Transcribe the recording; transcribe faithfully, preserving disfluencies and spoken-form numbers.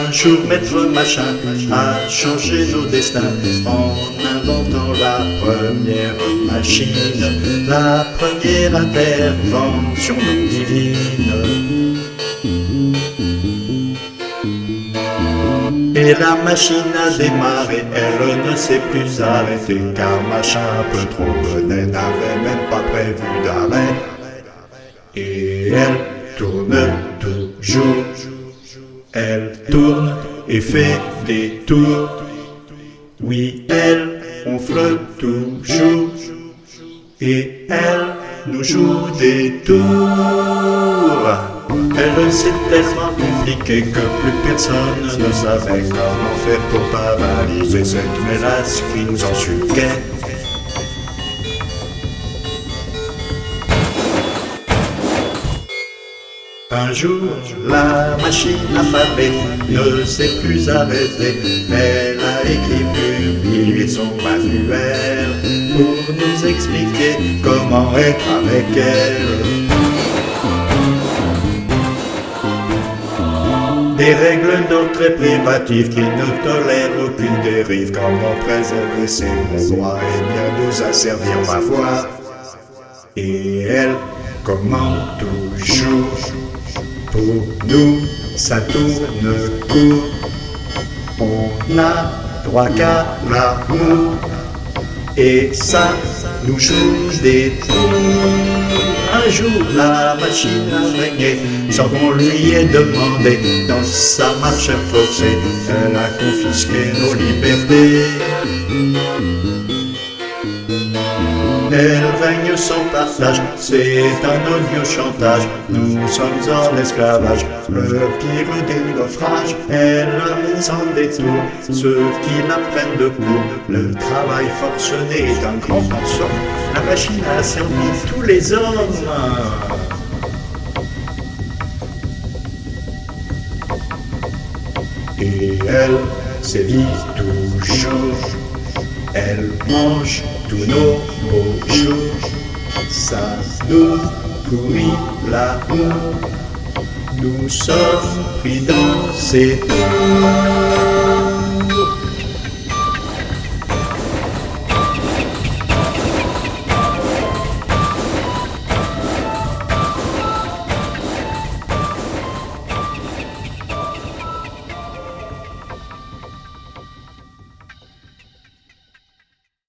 Un jour, Maître Machin a changé nos destins en inventant la première machine, la première intervention divine. Et la machine a démarré, elle ne s'est plus arrêtée, car Machin un peu trop bonnet n'avait même pas prévu d'arrêt. Et elle tourne toujours, elle tourne et fait des tours. Oui, elle ronfle toujours, et elle nous joue des tours. Elle s'est tellement compliquée que plus personne ne savait comment faire pour paralyser cette mélasse qui nous ensuquait. Un jour, la machine à pavé ne s'est plus arrêtée. Elle a écrit, publié son manuel pour nous expliquer comment être avec elle. Des règles d'ordre très privatives qui ne tolèrent aucune dérive. Comment préserver ses bons droits et bien nous asservir ma foi. Et elle commande toujours. Pour nous, ça tourne court. On n'a droit qu'à l'amour. Et ça nous joue des tours. Un jour, la machine a régné sans qu'on lui ait demandé. Dans sa marche forcée, elle a confisqué nos libertés. Elle règne sans partage, c'est un odieux chantage. Nous sommes en esclavage, le pire des naufrages. Elle a mis en détour ceux qui la prennent de court. Le travail forcené est un grand mensonge. La machine a servi tous les hommes. Et elle sévit toujours. Elle mange tous nos beaux jours. Ça nous pourrit l'amour. Nous sommes pris dans ses tours.